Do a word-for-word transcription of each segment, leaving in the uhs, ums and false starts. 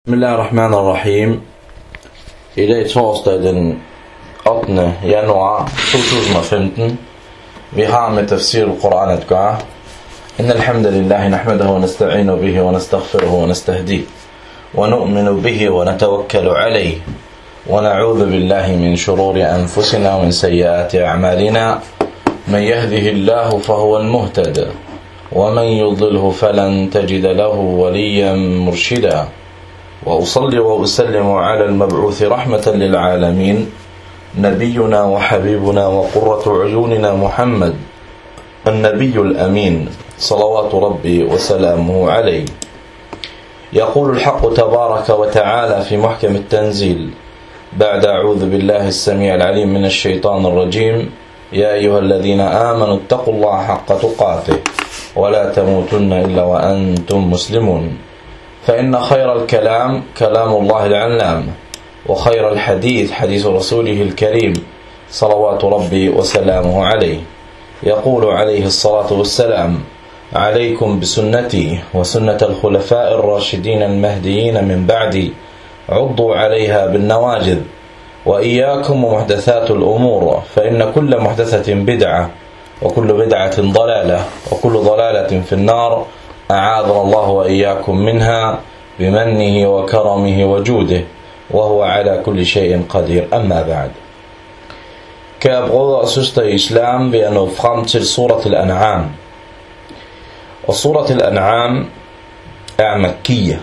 Bismillahirrahmanirrahim. I dag torsdag den ottende januar to tusind og femten. Vi har med tafsir al-Quran at gøre. Inna alhamdulillahi nahmadahu wa nasta'inu bihi wa nastaghfiruhu wa nastahdihi wa nu'minu bihi wa natawakkalu alayhi wa na'udhu billahi min shururi anfusina wa min sayyiati a'malina. Man yahdihillahu fahuwa al-muhtadi wa man yudlilhu falan tajida lahu waliyan murshida. وأصلي وأسلم على المبعوث رحمة للعالمين نبينا وحبيبنا وقرة عيوننا محمد النبي الأمين صلوات ربي وسلامه عليه. يقول الحق تبارك وتعالى في محكم التنزيل بعد أعوذ بالله السميع العليم من الشيطان الرجيم يا أيها الذين آمنوا اتقوا الله حق تقاته ولا تموتن إلا وأنتم مسلمون. فإن خير الكلام كلام الله العلام وخير الحديث حديث رسوله الكريم صلوات ربي وسلامه عليه. يقول عليه الصلاة والسلام عليكم بسنتي وسنة الخلفاء الراشدين المهديين من بعدي عضوا عليها بالنواجذ وإياكم ومحدثات الأمور فإن كل محدثة بدعة وكل بدعة ضلالة وكل ضلالة في النار أعاذنا الله وإياكم منها بمنه وكرمه وجوده وهو على كل شيء قدير. أما بعد. Kære brødre og søstre i islam, vi er nået frem til Surat al-An'am. Og Surat al-An'am er Makkiyya.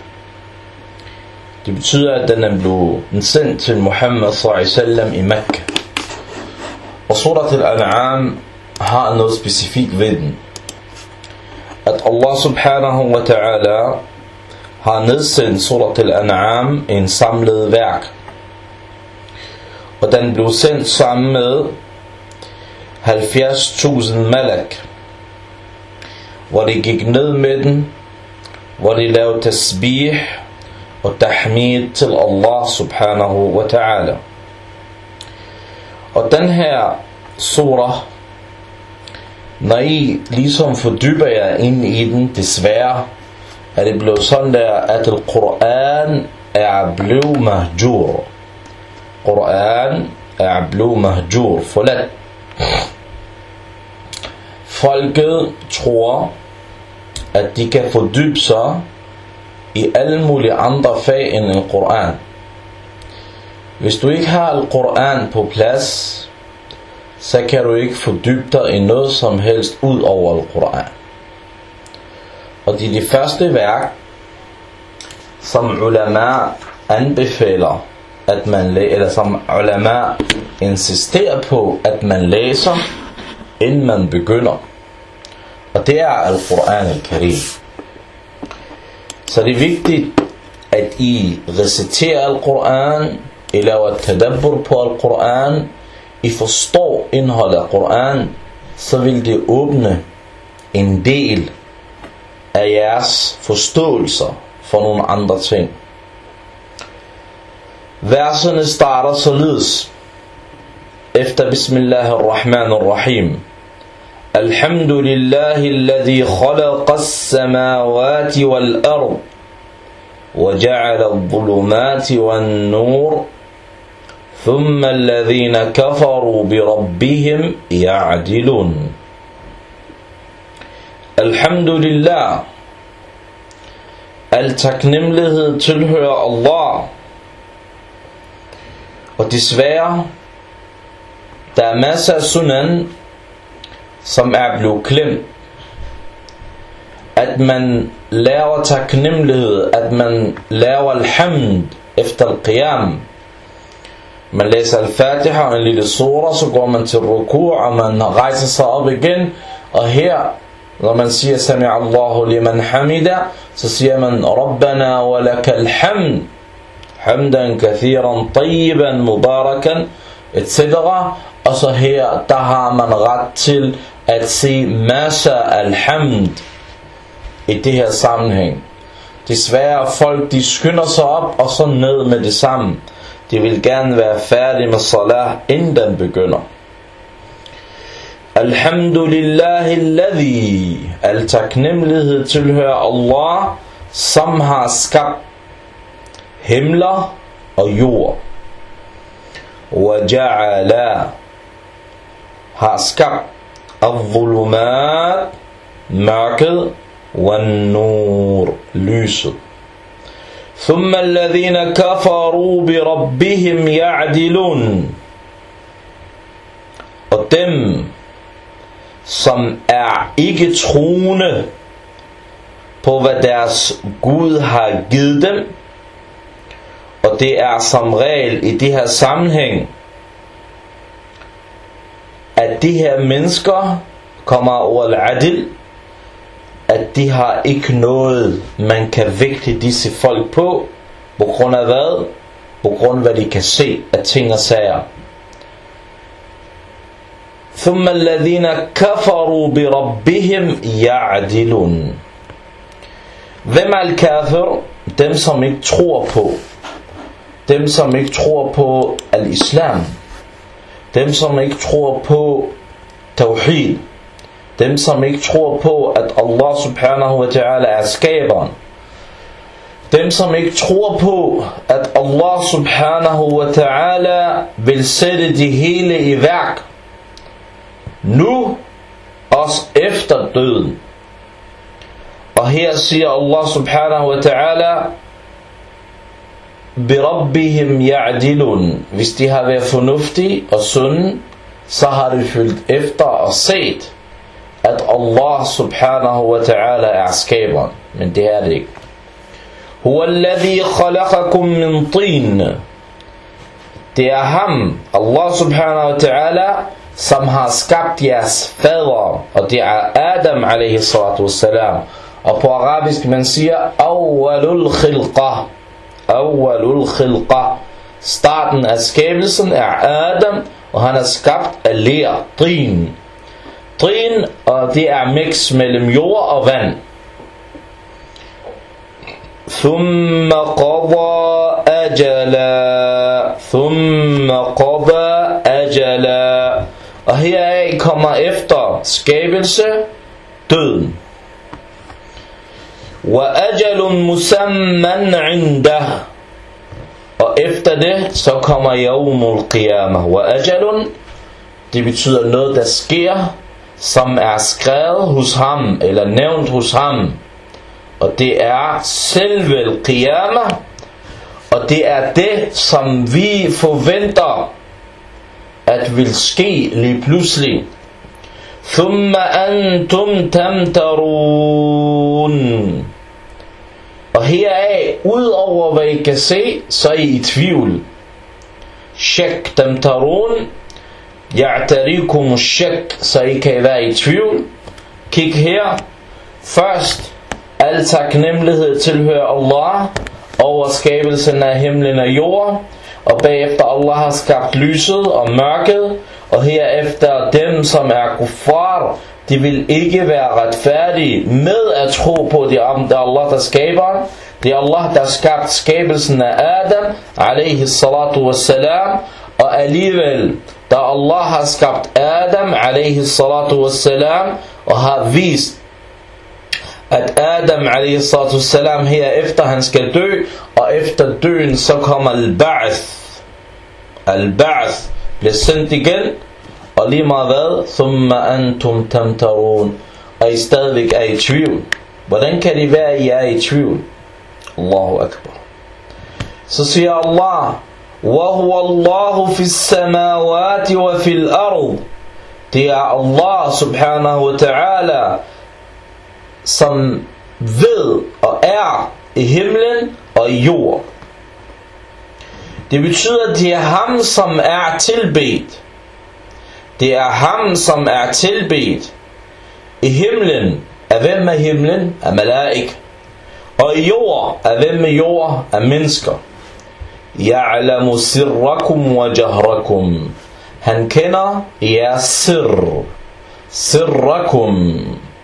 Det betyder, at den er blevet sendt til Muhammad sallallahu alaihi wasallam i Mekka. Og Surat al-An'am har noget specifikt ved den. At Allah subhanahu wa ta'ala har nedsendt Surat al-An'am i en samlet værk. Og den blev sendt sammen med halvfjerds tusind malak, hvor de gik ned med den, hvor de lavede tasbih og tahmid til Allah subhanahu wa ta'ala. Og den her surah, når I ligesom fordyber jer ind i den, desværre er det blevet sådan der, at al-Quran er blevet mahjur. Quran er blevet mahjur, forladt. Folket tror, at de kan fordybe sig i alle mulige andre fag end en Quran. Hvis du ikke har al-Quran på plads, så kan du ikke fordybe dig i noget som helst ud over al-Quran. Og det er de første værk, som ulama anbefaler, at man læser, eller som ulama insisterer på, at man læser, inden man begynder. Og det er al-Quran al-Karim. Så det er vigtigt, at I reciterer al-Quran, I laver tadabbur på al-Quran, I forstår indholdet af Quran, så vil det åbne en del af jeres forståelser for nogle andre ting. Versene starter således efter Bismillahirrahmanirrahim. Alhamdulillahi alladhi khalaqa as-samawati wal-ard wa ja'ala adh-dhulumati wan-nur ثم الذين كفروا بربهم يعدلون. Alhamdulillah. Al taknemmelighed tilhører Allah. Og desværre, der er masser af sunan, som er blevet klemt. At man laver taknemmelighed, at man laver alhamd efter al-qiyam. Man læser al-Fatiha og en lille sura, så går man til ruku, og man rejser sig op igen. Og her, når man siger Sami Allahu liman hamida, så siger man Rabbana wa lakal hamd, hamdan kathiran tayyiban mubarakan, et cetera. Og så her, der har man ret til at sige Masa al-hamd i det her sammenhæng. Desværre folk, de skynder sig op og så ned med det samme. De vil gerne være færdige med salah, inden den begynder. Alhamdulillahi alladhi, al taknemmelighed tilhører Allah, som har skabt himler og jord. وَجَعَلَا har skabt al-zulumat, mørket, وَالنُّور, lyset. ثُمَّ الَّذِينَ كَفَرُوا بِرَبِّهِمْ يَعْدِلُونَ. Og dem, som er ikke troende på hvad deres Gud har givet dem, og det er som regel i det her sammenhæng, at de her mennesker kommer over al-adil, at de har ikke noget man kan vægte disse folk på, på grund af hvad? På grund af hvad de kan se af ting og sager. ثُمَّ الَّذِينَ كَفَرُوا بِرَبِّهِمْ يَعْدِلُونَ. Hvem er al-kafir? Dem som ikke tror på. Dem som ikke tror på al-islam. Dem som ikke tror på tawhid. Dem som ikke tror på at Allah subhanahu wa ta'ala er skaberen. Dem som ikke tror på at Allah subhanahu wa ta'ala vil sætte det hele i værk, nu også efter døden. Og her siger Allah subhanahu wa ta'ala, بِرَبِّهِمْ يَعْدِلُونَ. Hvis de har været fornuftige og sunde, så har de følt efter og set, at Allah subhanahu wa ta'ala er skaberen. Men det er det ikke. هُوَ الَّذِي خَلَقَكُم مِّن طِينٍ. Det er ham, Allah subhanahu wa ta'ala, som har skabt jeres fader, og det er Adam alaihi salatu wassalam. Og på arabisk man siger awwalul khilqa. Awwalul khilqa. Starten af skabelsen er Adam, og han er skabt af ler, trin. Trin, og det er mix mellem jord og vand. Thumma qada ajala. Thumma qada ajala. Og heraf kommer efter skabelse døden. وَأَجَلٌ مُسَمَّنْ عِنْدَهُ. Og efter det så kommer يَوْمُ الْقِيَامَةِ. وَأَجَلٌ, det betyder noget der sker, som er skrevet hos ham eller nævnt hos ham, og det er selve al-qiyamah, og det er det som vi forventer at vil ske lige pludselig. ثُمَّ أَنْتُمْ تَمْتَرُونَ. Og heraf, udover hvad I kan se, så er I i tvivl. Shak tamtarun, ya'tarikum shak, så I kan være i tvivl. Kig her. Først, al taknemmelighed tilhører Allah over skabelsen af himlen og jord. Og bagefter Allah har skabt lyset og mørket. Og herefter dem som er kuffar, de vil ikke være retfærdige med at tro på det er Allah der skaber. Det er Allah der skabt skabelsen af Adam alaihi salatu wassalam. Og alligevel da Allah har skabt Adam alaihi salatu wassalam og har vist at Adam alaihi salatu wassalam herefter han skal dø, og efter døden så kommer al-ba'th. Al-ba'th bliver sendt igen, og lige meget hvad, thumma antum tamtarun, og I stadigvæk er i tvivl. Hvordan kan det være, at I er i tvivl? Allahu akbar. Så siger Allah, وَهُوَ اللَّهُ فِي السَّمَاوَاتِ وَفِي الْأَرْضِ. Det er Allah subhanahu wa ta'ala, som ved og er i himlen og i jord. Det betyder, at det er ham, som er tilbedt. Det er ham, som er tilbedt i himlen. Af hvem er himlen? Af malaik. Og i jord, af hvem er jord? Af mennesker. Ya'lamu sirrakum wa jahrakum. Han kender jeres sir. Sirrakum.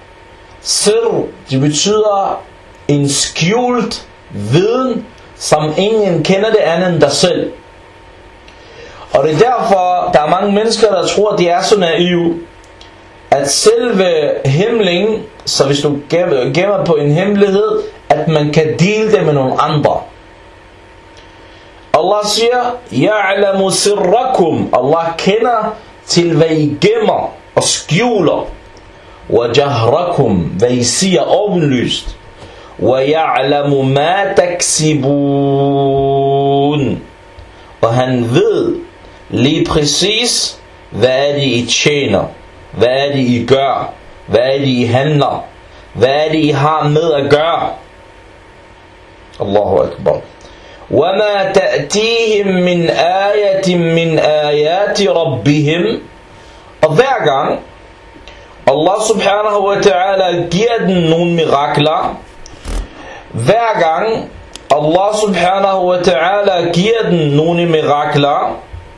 Sir, det betyder en skjult viden, som ingen kender det andet end dig selv. Og det er derfor, der er mange mennesker, der tror, at de er så naive, at selve hemmelingen, så hvis du gemmer på en hemmelighed, at man kan dele det med nogle andre. Allah siger, Ya'lamu sirrakum. Allah kender til, hvad I gemmer og skjuler. Wa jahrakum, hvad I siger åbenlyst. Wa ya'lamu ma taksibun. Og han ved lige præcis, hvad er det I tjener, hvad er det I gør, hvad er det I handler, hvad er det I har med at gøre. Allahu Akbar. وَمَا تَأْتِيهِمْ مِنْ آيَةٍ مِنْ آيَاتِ رَبِّهِمْ. Og hver gang Allah subhanahu wa ta'ala giver den nogle mirakler, hver gang Allah subhanahu wa ta'ala giver den nogle mirakler,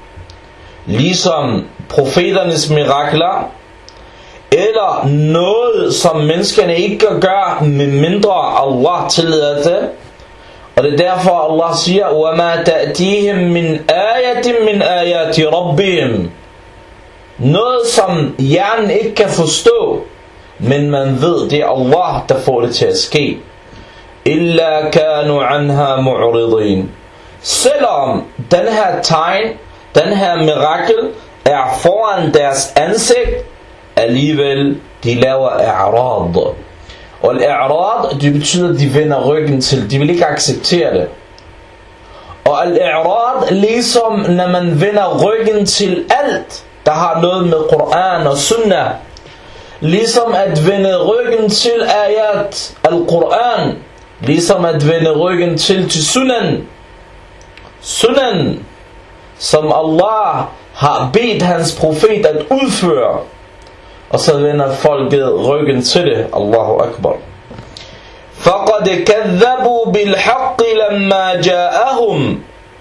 ligesom profeternes mirakler, eller noget som menneskerne ikke kan gøre, med mindre Allah tillader det. Og det er derfor Allah siger, وَمَا تَأْتِيهِمْ مِنْ آيَةٍ مِنْ آيَاتِ رَبِّهِمْ. Noget som hjernen ikke kan forstå, men man ved, det er Allah, der får det til at ske. إِلَّا كَانُوا عَنْهَا مُعْرِضِينَ. Selvom den her tegn, den her mirakel, er foran deres ansigt, alligevel de laver i'rad. Og al-i'rad, det betyder, at de vender ryggen til. De vil ikke acceptere det. Og al-i'rad, ligesom når man vender ryggen til alt, der har noget med Koran og Sunnah. Ligesom at vende ryggen til ayat al-Quran. Ligesom at vende ryggen til til Sunan. Sunan, som Allah har bedt hans profet at udføre. Og så vender folket ryggen til det. Allahu Akbar. فَقَدْ كَذَّبُوا بِالْحَقِّ لَمَّا جَاءَهُمْ.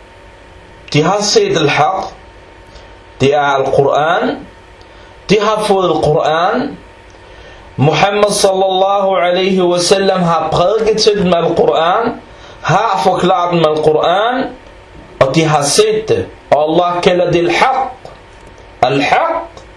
De har set al-haq. Det er al-Quran. De har fået al-Quran. Muhammad sallallahu alaihi wasallam har prædiket til dem al-Quran, har forklaret dem al-Quran, og de har set det. Og Allah kalder det al-haq. Al-haq.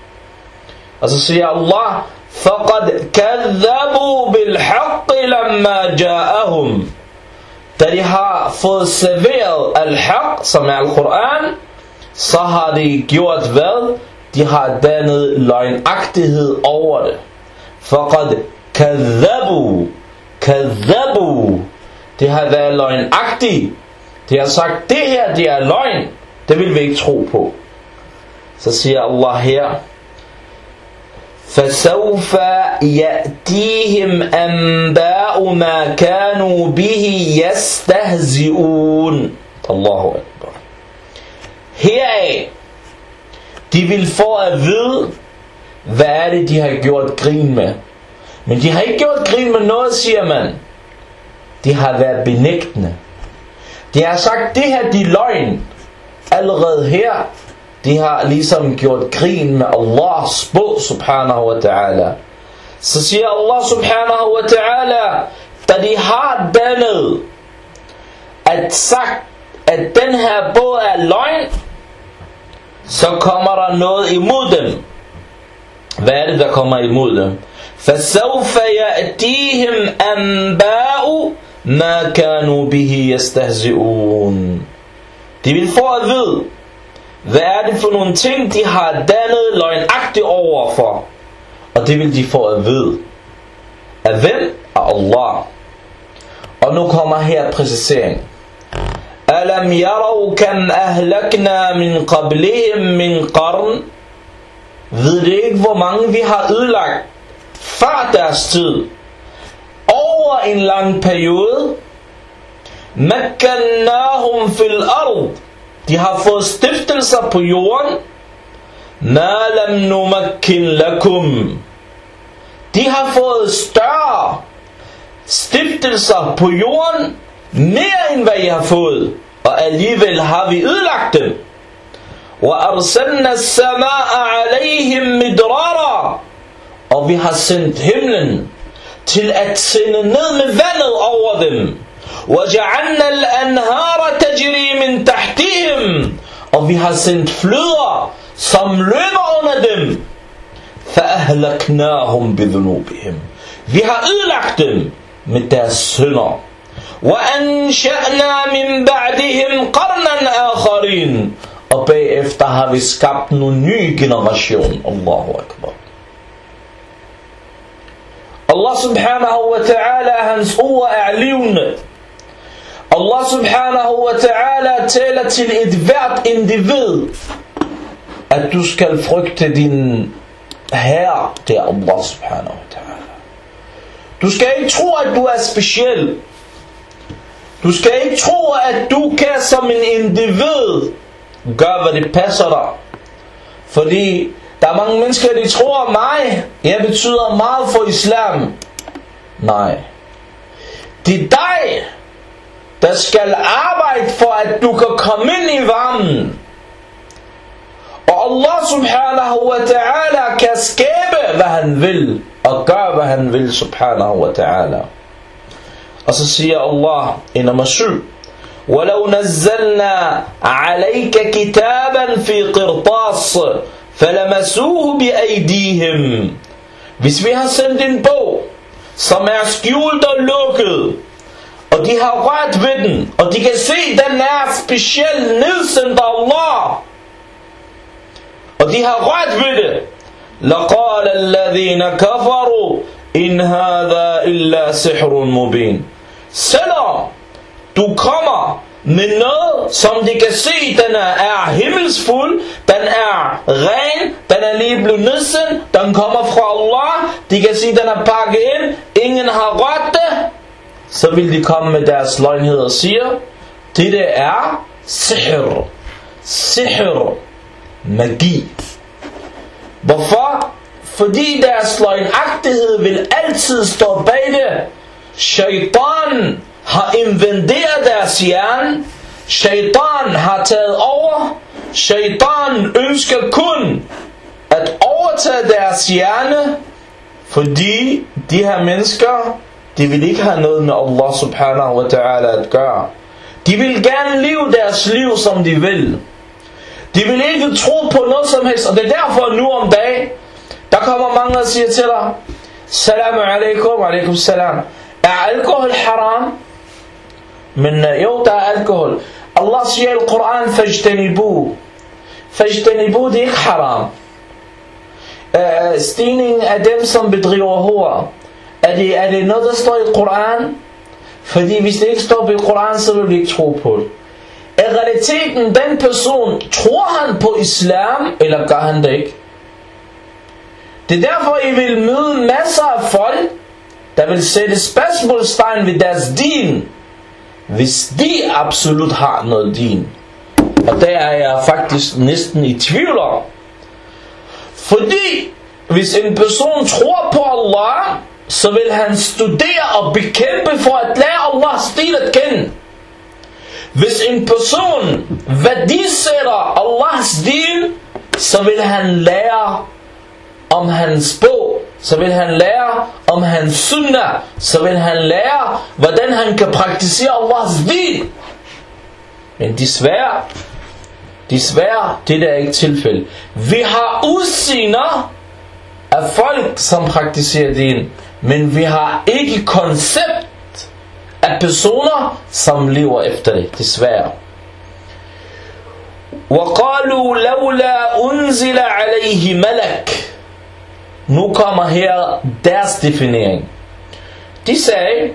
Og så siger Allah, فَقَدْ كَذَّبُوا بِالْحَقِّ لَمَّا جَاءَهُمْ. Da de har fået serveret al-haq, som er al-Quran, så har de gjort hvad? De har dannet løgnagtighed over det. فَقَدْ كَذَّبُوا. كَذَّبُوا. Det har været løgnagtigt. De har sagt, det her, det er løgn. Det vil vi ikke tro på. Så siger Allah her, فَسَوْفَ يَأْتِيهِمْ أَنْبَاءُ مَا كَانُوا بِهِ يَسْتَهْزِئُونَ. Allahu Akbar. Heraf, de vil få at vide, hvad er det, de har gjort grin med. Men de har ikke gjort grin med noget, siger man. De har været benægtende. De har sagt, det her, de er løgn. Allerede her, de har ligesom gjort grin med Allahs bog, subhanahu wa ta'ala. Så siger Allah, subhanahu wa ta'ala, da de har dannet, at sagt, at den her bog er løgn, så kommer der noget imod dem. Hvad er det, der kommer imod dem? فَسَوْفَ يَأْتِيهِمْ أَنْبَاءُ مَا كَانُوا بِهِ يَسْتَهْزِئُونَ. De vil få at vide, hvad er det for nogle ting, de har dannet løgnagtigt overfor. Og det vil de få at vide. Af hvem? Af Allah. Og nu kommer her præcisering. أَلَمْ يَرَوْا كَمْ أَهْلَكْنَا مِنْ قَبْلِهِمْ مِنْ قَرْنٍ. Ved det ikke, hvor mange vi har ødelagt før deres tid, over en lang periode. مَكَّنَّاهُمْ فِي الْأَرْضِ. De har fået stiftelser på jorden. مَا لَمْ نُمَكِّنْ لَكُمْ. De har fået større stiftelser på jorden, mere end hvad I har fået, og alligevel har vi ødelagt dem. وَأَرْسَلْنَا السَّمَاءَ عَلَيْهِمْ مِدْرَارًا. Og vi har sendt himlen til at sende ned med vandet over dem. وَجَعَلْنَا الْأَنْهَارَ تَجْرِي مِنْ تَحْتِهِمْ. Og vi har sendt fløder, som løber under dem. فَأَهْلَكْنَاهُمْ بِذُنُوبِهِمْ. Vi har ødelagt dem med deres synder. وَأَنْشَأْنَا مِنْ بَعْدِهِمْ قَرْنًا og bagefter har vi skabt en ny generation. Allahu Akbar. Allah subhanahu wa ta'ala, hans ord er levende. Allah subhanahu wa ta'ala taler til et hvert individ, at du skal frygte din herre, det er Allah subhanahu wa ta'ala. Du skal ikke tro, at du er speciel. Du skal ikke tro, at du kan som en individ gøre, hvad det passer dig. Fordi der er mange mennesker, de tror mig, jeg betyder meget for islam. Nej. Det er dig, der skal arbejde for, at du kan komme ind i varmen. Og Allah subhanahu wa ta'ala kan skabe, hvad han vil, og gøre, hvad han vil, subhanahu wa ta'ala. Og så siger Allah i nummer syv, وَلَوْ نَزَّلْنَا عَلَيْكَ كِتَابًا فِي قِرْطَاسٍ فَلَمَسُوهُ بِأَيْدِيهِمْ. Hvis vi har sendt en bog, som er skjult og lukket, og de har rørt ved den, og de kan se, den er specielt nedsendt af Allah, og de har rørt ved det, لَقَالَ الَّذِينَ كَفَرُوا إِنْ هَذَا إِلَّا سِحْرٌ مُبِينٌ. Selvom du kommer med noget, som de kan se, den er himmelsfuld, den er ren, den er lige blevet nedsendt, den kommer fra Allah, de kan se, den er pakket ind, ingen har rørt det, så vil de komme med deres løgnhed og siger, dette er sihr, sihr, magi. Hvorfor? Fordi deres løgnagtighed vil altid stå bag det. Shaitan har invaderet deres hjerne. Shaitan har taget over. Shaitan ønsker kun at overtage deres hjerne, fordi de her mennesker, de vil ikke have noget med Allah subhanahu wa ta'ala at gøre. De vil gerne leve deres liv, som de vil. De vil ikke tro på noget som helst. Og det er derfor nu om dagen, der kommer mange og siger til dig, Salamu alaikum, alaikum salam. Er alkohol haram? Men jo, der er alkohol. Allah siger i Koran, Fajtanibu. Fajtanibu, det er ikke haram. Uh, stigningen af dem, som bedriver hår, er det, er det noget, der står i Koran? Fordi hvis det ikke står i Koran, så vil vi ikke tro på det. I realiteten, den person, tror han på islam, eller gør han det ikke? Det er derfor, I vil møde masser af folk, der vil sætte spørgsmålstegn ved deres din, hvis de absolut har noget din. Og der er jeg faktisk næsten i tvivl om. Fordi, hvis en person tror på Allah, så vil han studere og bekæmpe for at lære Allahs stil at kende. Hvis en person værdisætter Allahs din, så vil han lære om hans bog, så vil han lære om hans sunnah, så vil han lære, hvordan han kan praktisere Allahs din. Men desværre, desværre, det der er ikke tilfælde. Vi har udsigner af folk, som praktiserer din, men vi har ikke koncept af personer, som lever efter det, desværre. وَقَالُوا لَوْلَا أُنزِلَ عَلَيْهِ مَلَكٍ. Nu kommer her deres definering. De sagde,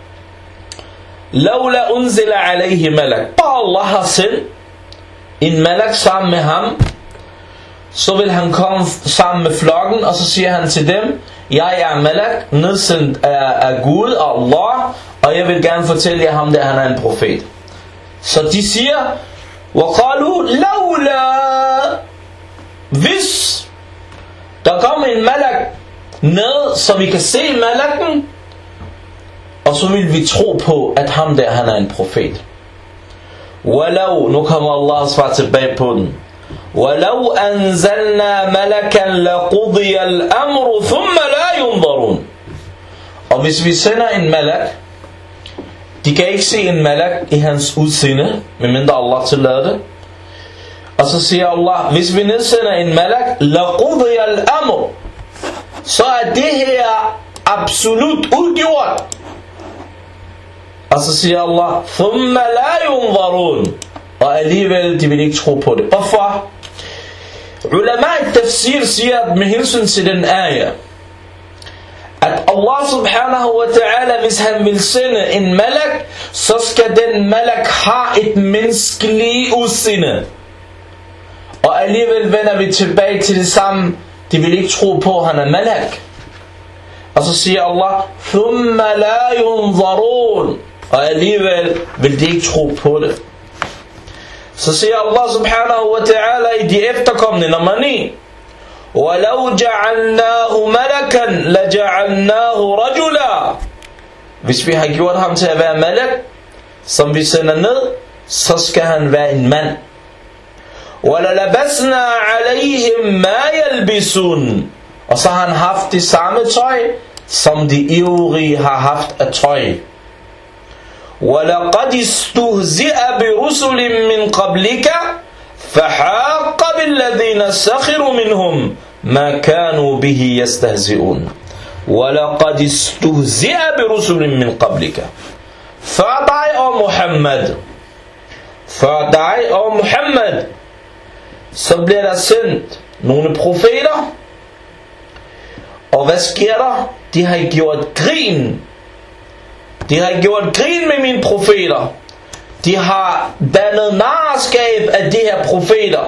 لَوْلَا أُنزِلَ عَلَيْهِ مَلَكٍ. Bare Allah har sendt en malak sammen med ham, så vil han komme sammen med flokken, og så siger han til dem, jeg er malak, nedsendt af, af Gud og Allah, og jeg vil gerne fortælle jer ham, at han er en profet. Så de siger, وَقَالُوا لَوْلَا. Hvis der kommer en malak ned, så vi kan se malakken, og så vil vi tro på, at ham der, han er en profet. وَلَوْ. Nu kommer Allah svar tilbage på den. وَلَوْ أَنزَلْنَا مَلَكًا لَقُضِيَ الْأَمْرُ ثُمَّ لَا يُنظَرُونَ. Og hvis vi sender en malak, de kan ikke se en malak i hans udseende, medmindre Allah tillader det. Og så siger Allah, hvis vi nedsender en malak, لَقُضِيَ الْأَمْرُ, så er det her absolut udgjort. Og så siger Allah, ثُمَّ لَا يُنظَرُونَ, og og alligevel de vil ikke tro på det. Hvorfor? Ulama al-tafsir siger med hensyn til den ayah, at Allah subhanahu wa ta'ala, hvis han vil sende en malak, så skal den malak have et menneskeligt udseende. Og alligevel vender vi tilbage til det samme. De vil ikke tro på, at han er malak. Og så siger Allah, ثُمَّ لَا يُنظَرُونَ, og alligevel vil de ikke tro på det. Så siger Allah subhanahu wa ta'ala i de efterkommende, nummer ni, وَلَوْ جَعَلْنَاهُ مَلَكًا لَجَعَلْنَاهُ رَجُلًا. Hvis vi har gjort ham til at være malak, som vi sender ned, så skal han være en mand. وَلَلَبَسْنَا عَلَيْهِمْ مَا يَلْبِسُونَ, og så har han haft det samme tøj, som de ivrige har haft af tøj. وَلَقَدْ اسْتُهْزِئَ بِرُسُلٍ مِّنْ قَبْلِكَ فَحَاقَ بِالَّذِينَ سَخِرُوا مِنْهُمْ مَا كَانُوا بِهِ يَسْتَهْزِئُونَ. وَلَقَدْ اسْتُهْزِئَ بِرُسُلٍ مِّنْ قَبْلِكَ. Før dig, og Muhammad, før dig, og Muhammad, så bliver der sendt nogle profeter. Og hvad sker der? De har gjort grin. De har gjort grin med mine profeter. De har dannet narskab af de her profeter.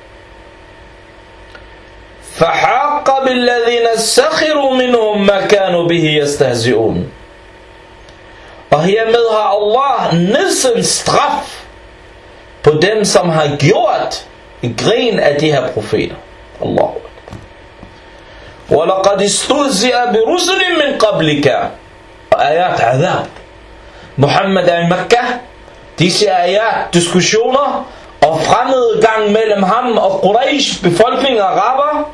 فَحَاقَ بِالَّذِينَ سَخِرُوا مِنْهُمْ مَا كَانُوا بِهِ يَسْتَهْزِئُونَ. Og hermed har Allah nedsendt straf på dem, som har gjort grin af de her profeter. Allah. وَلَقَدْ اسْتُهْزِئَ بِرُسُلٍ مِّنْ قَبْلِكَ. Og ayat adab. Muhammad er i Mekka. Disse ayat, diskussioner og fremmedgang mellem ham og Quraysh, befolkningen og araber.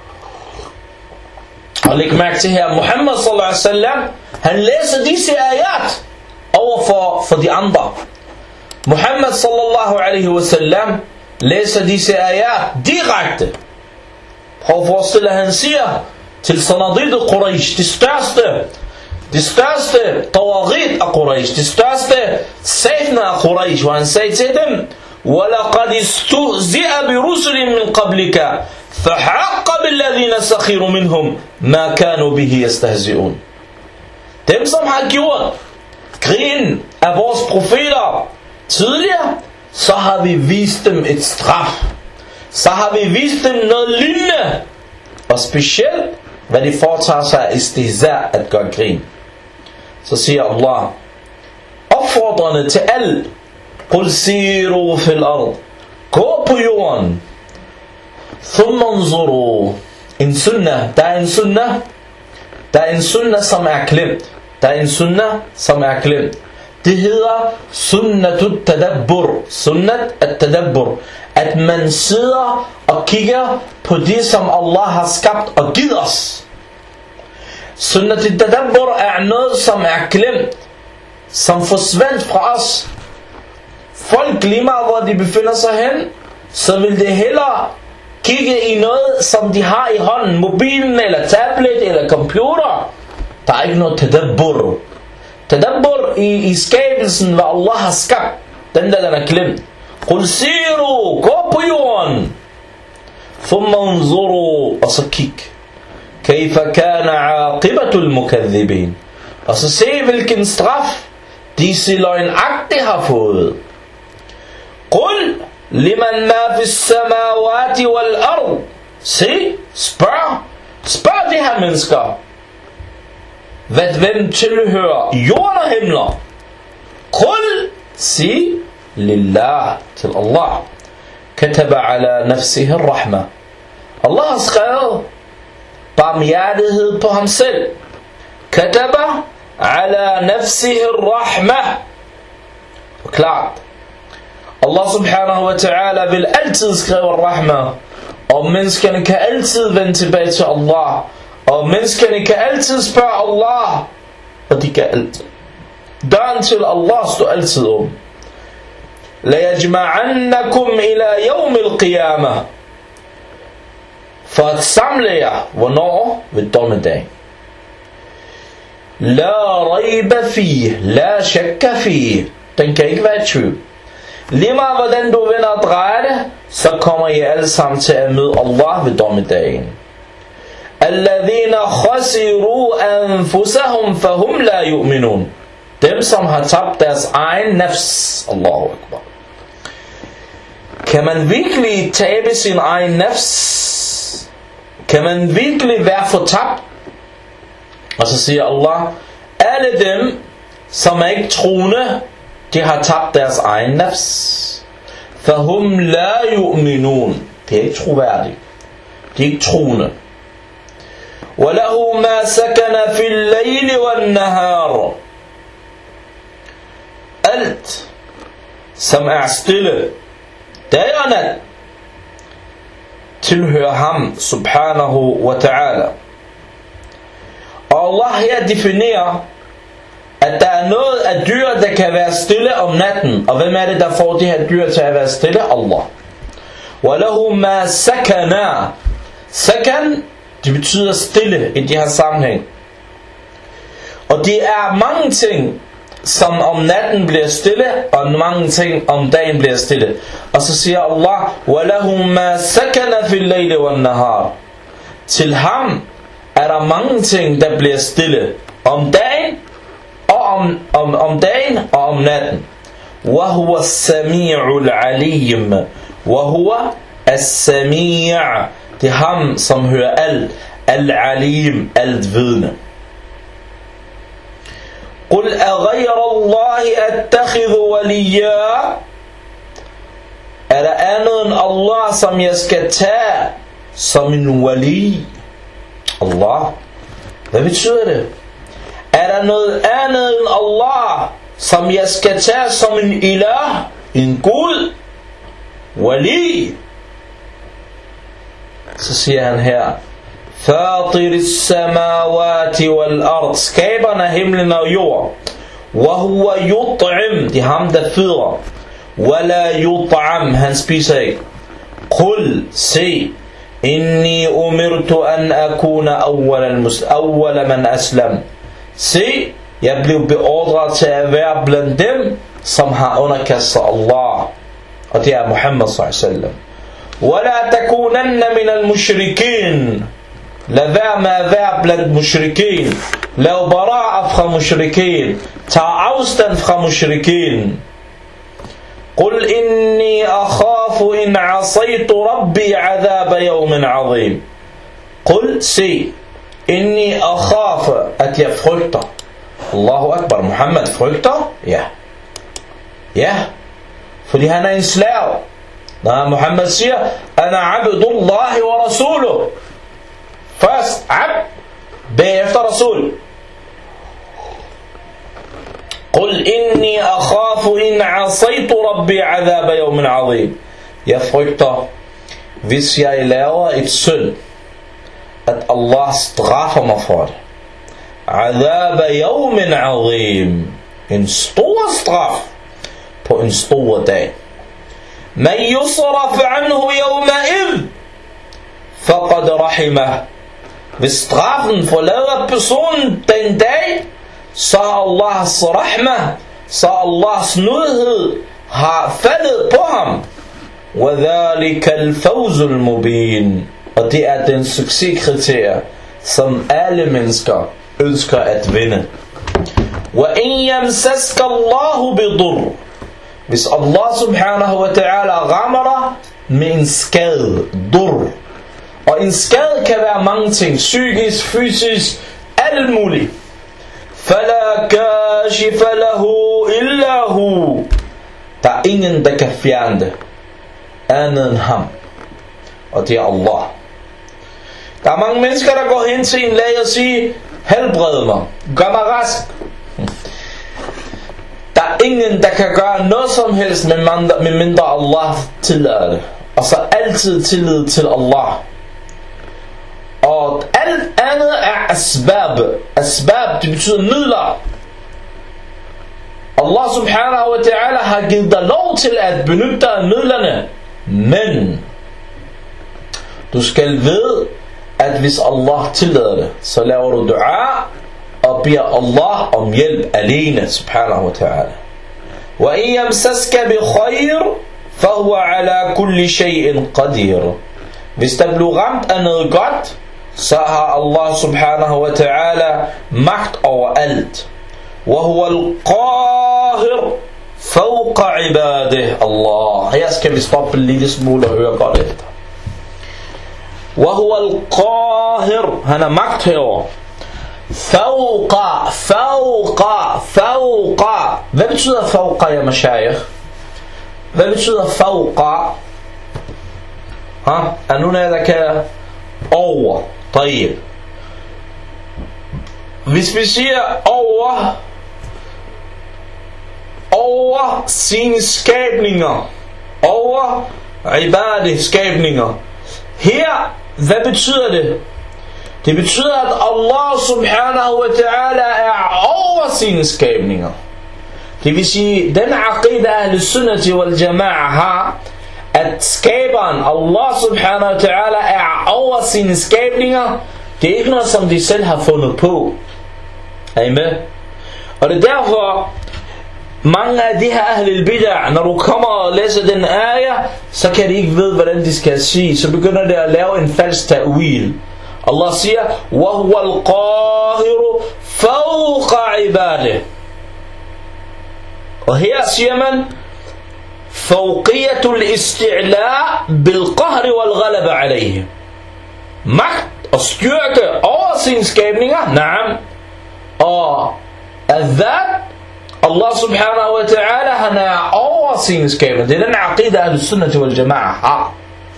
Og læg mærke til her, Muhammad sallallahu alaihi wasallam, han læser disse ayat over for, for de andre. Muhammad sallallahu alaihi wasallam læser disse ayat direkte. Prøv at forestille, han siger til Sanadid Quraysh, de største, de største tawaghit af Quraysh, de største satna af Quraysh, hvor han sagde til dem, وَلَقَدْ اسْتُهْزِئَ بِرُسُلٍ مِّنْ قَبْلِكَ فَحَقَّ بِالَّذِينَ سَخِرُوا مِنْهُمْ مَا كَانُوا بِهِ يَسْتَهْزِئُونَ. Dem, som har gjort grin af vores profeter tidligere, så har vi vist dem et straf. Så har vi vist dem noget lignende. Og specielt, hvad de foretager sig af istihza, at gøre grin. Så siger Allah, opfordrende til alt, قُلْ سِيرُوا فِي الْأَرْضِ, gå på jorden, ثُمَّ انظُرُوا. En sunnah, der er en sunnah, der er en sunnah, som er glemt. Der er en sunnah, som er glemt. Det hedder sunnatut tadabbur, sunnat at-tadabbur, at man sidder og kigger på det, som Allah har skabt og givet os. Sunnat at-tadabbur er noget, som er glemt, som forsvandt fra os. Folk glemmer, hvor de befinder sig hen, så vil det hellere kigge i noget, som de har i hånden, mobilen eller tablet eller computer. Der er ikke noget tadabbur. Tadabbur i, i skabelsen, hvad Allah har skabt, den der, den er glemt. Qul siru, gå på jorden. Thumma unzuru, og så kig. Kayfa kana aqibatul mukaththibin. Og så se, hvilken straf disse løgnagtige har fået. Qul liman ma fis samawati wal ard. Se, spørg, spørg de her mennesker. Hvad, hvem tilhører jorden og himler? Qul, sig, lillah, til Allah. Kataba ala nafsihi rahma. Allah har skrevet barmhjertighed på ham selv. Kataba ala nafsihi rahma. Klart. Allah subhanahu wa ta'ala vil altid skrive rahma. Og menneskerne kan altid vende tilbage til Allah. Og menneskerne kan altid spørge Allah. Og de kan altid. Døren til Allah står altid om. La yajma'annakum ila yawm al-qiyamah. For at samle jer. Hvornår? Ved dommedag. La rayba fi. La shakka fi. Den kan ikke være i tvivl. Lige meget hvordan du vender og drejer det, så kommer I alle sammen til at møde Allah ved dommedagen. Alladhina khasiru anfusahum fahum la yu'minun. Dem som har tabt deres egen nafs. Allahu Akbar. Kan man virkelig tabe sin egen nafs? Kan man virkelig være fortabt? Og så siger Allah, alle dem som er ikke troende, de har tabt deres egen nafs. Fahum la yu'minun. Det er ikke troværdigt. De er ikke troende. وَلَهُ مَا سَكَنَ فِي اللَّيْلِ وَالنَّهَارِ. Alt som er stille dag og nat tilhører ham subhanahu wa ta'ala. Og Allah her definerer, at der er noget af dyr, der kan være stille om natten. Og hvem er det, der får de her dyr til at være stille? Allah. وَلَهُ مَا سَكَنَ. Sakan, det betyder stille i de her sammenhæng. Og det er mange ting, som om natten bliver stille, og mange ting om dagen bliver stille. Og så siger Allah, وَلَهُ مَا سَكَنَ فِي اللَّيْلِ وَالنَّهَارِ. Til ham er der mange ting, der bliver stille om dagen, og om, om, om dagen og om natten. وَهُوَ السَّمِيعُ الْعَلِيمُ. وَهُوَ السَّمِيعُ. Det er ham, som hører alt. Al-Alim, alt vidne. قُلْ أَغَيْرَ اللَّهِ أَتَّخِذُ وَلِيًّا. Er der andet end Allah, som jeg skal tage som en wali? Allah. Hvad betyder det? Er der noget andet end Allah, som jeg skal tage som en ilah? En Gud? Wali? Så siger han her, فاطر السماوات والأرض. Skaberen af himlen og jord. وهو يطعم. Det er ham, der føder. ولا يطعم. Han spiser ikke. قل. Se. إني أمرت أن أكون أول من أسلم. Se. Jeg blev beordret til at være blandt dem, som har underkastet Allah. Og det er Muhammad sallallahu alaihi wasallam. ولا تكونن من المشركين. Lad være med at være blandt mushrikin. Lav bara'a fra mushrikin. Tag afstand fra mushrikin. قل إني أخاف إن عصيت ربي عذاب يوم عظيم. قل sig. إني أخاف. At jeg frygter. Allahu Akbar. Muhammad frygter? Ja. Ja. Fordi han er en slav. Når Muhammad siger, Ana abdullahi wa rasuluh. Først abd, bagefter rasul. قل إني أخاف إن عصيت ربي عذاب يوم عظيم. Jeg frygter, hvis jeg laver et synd, at Allah straffer mig for det. عذاب يوم عظيم. En stor straf på en stor dag. من يصرف عنه يومئذ فقد رحمه. Hvis straffen forlader personen den dag, så Allahs rahmah, så Allahs nådighed har faldet på ham. وَذَلِكَ الْفَوْزُ الْمُبِينَ. Og det er den succeskriterie, som alle mennesker ønsker at vinde. وَإِنْ يَمْسَسْكَ اللَّهُ بِضُرٍّ. Hvis Allah subhanahu wa ta'ala rammer dig med en skade, dur. Og en skade kan være mange ting, psykisk, fysisk, alt muligt. فَلَا كَاشِفَ لَهُ إِلَّا هُ. Der er ingen, der kan fjerne det, andet end ham. Og det er Allah. Der er mange mennesker, der går hen til en læge og siger, helbred mig, gør mig rask. Der er ingen, der kan gøre noget som helst, med mindre Allah tillader det. Og så altid tillid til Allah. Og alt andet er asbab. Asbab, det betyder midler. Allah subhanahu wa ta'ala har givet dig lov til at benytte dig af midlerne. Men du skal vide, at hvis Allah tillader det, så laver du dua og beder Allah om hjælp alene, subhanahu wa ta'ala. Wa in yamsaska bi khayr, fahuwa ala kulli shay'in qadir. Hvis der bliver ramt af noget godt, så har Allah subhanahu wa ta'ala magt over alt. Wa huwa al-qahir fawqa ibadih. Allah. Her skal vi stoppe en lille smule og høre godt efter. Wa huwa al-qahir. Han er magt herover. Fawqa, fawqa, fawqa. Hvad betyder fawqa, ya mashayikh? Hvad betyder fawqa? Ha? Er nogen af jer, der kan over? طيب. Hvis vi siger over, over sine skabninger, over ibadih skabninger. Her, hvad betyder det? Det betyder, at Allah subhanahu wa ta'ala er over sine skabninger. Det vil sige, den aqida ahl-sunnati wal-jama'a har, at skaberen, Allah subhanahu wa ta'ala, er over sine skabninger. Det er ikke noget, som de selv har fundet på. Er I med? Og det er derfor, mange af de her ahlul bid'ah, når du kommer og læser den ayah, så kan de ikke vide, hvordan de skal sige. Så begynder de at lave en falsk ta'wil. Allah siger, وَهُوَ الْقَاهِرُ فَوْقَ عِبَادِهِ. Og her siger man, فوقية الاستعلاء بالقهر والغلب عليه. Magt og styrke over sine skabninger, naam. Og adhat, Allah subhanahu wa ta'ala, han er over sine skabninger. Det er den aqida ahl-sunnati wal-jama'a har.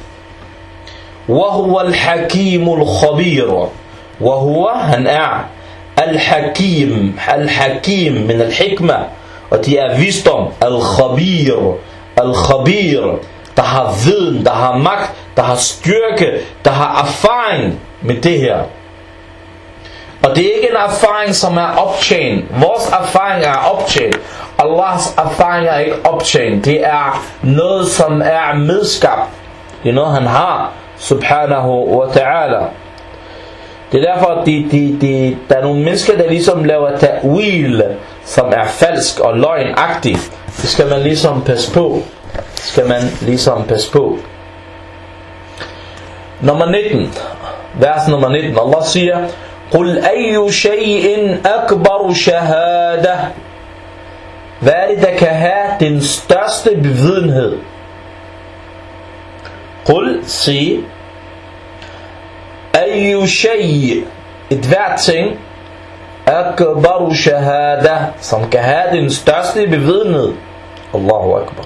وهو الحكيم الخبير. وهو han er al-hakim. Al-hakim min al-hikmah. Og det er visdom. Al-khabir. Al-khabir, der har viden, der har magt, der har styrke, der har erfaring med det her. Og det er ikke en erfaring, som er optjent. Vores erfaring er optjent. Allahs erfaring er ikke optjent. Det er noget, som er medskabt. Det er noget, han har, subhanahu wa ta'ala. Det er derfor, at de, de, de, der er nogle mennesker, der ligesom laver ta'wil, som er falsk og løgnagtig. Det skal man ligesom passe på. Det skal man ligesom passe på. Nummer nitten. Vers nummer nitten. Allah siger, قُلْ أَيُّ شَيْءٍ أَكْبَرُ شَهَادَةً. Hvad er det, der kan have den største bevidenhed? قُلْ, sig, أَيُّ شَيْءٍ, et hvert ting, akbaru shahada, som kan have den største bevidenhed. Allahu akbar.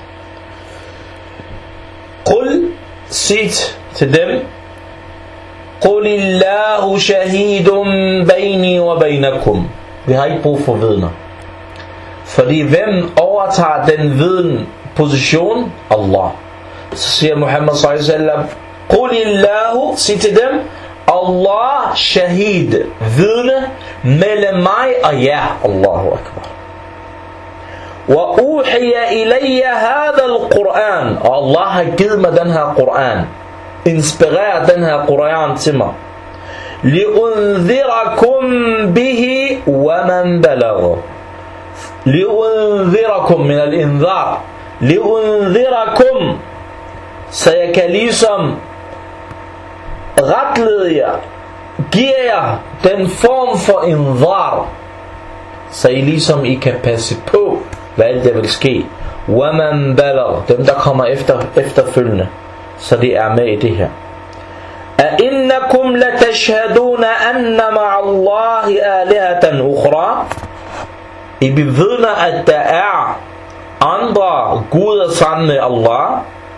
Qul, sig til dem, Qulillahu shahidun bayni wa baynakum. Vi har ikke brug for vidner. Fordi hvem overtager den viden position? Allah. Så siger Muhammad sallallahu alaihi wasallam, Qulillahu, sig til dem, Allah shahid, vidne mellem mig og jer. Allahu akbar. Wa uhiya ilayya hadha al-Quran. Og Allah har givet mig den her Quran. Inspirer den her Quran til mig. Li'unzirakum bihi wa man balagha. Li'unzirakum min al-inzar. Li'unzirakum. Så jeg kan ligesom retlede jer, giver jer den form for inzar, så I ligesom I kan passe på, hvad der vil ske. وَمَنْ بَلَغْ, dem der kommer efter, efterfølgende, så de er med i det her. أَإِنَّكُمْ لَتَشْهَدُونَ أَنَّ مَعَ اللَّهِ آلِهَةً أُخْرَى. I bevidner, at der er andre guder sammen med Allah.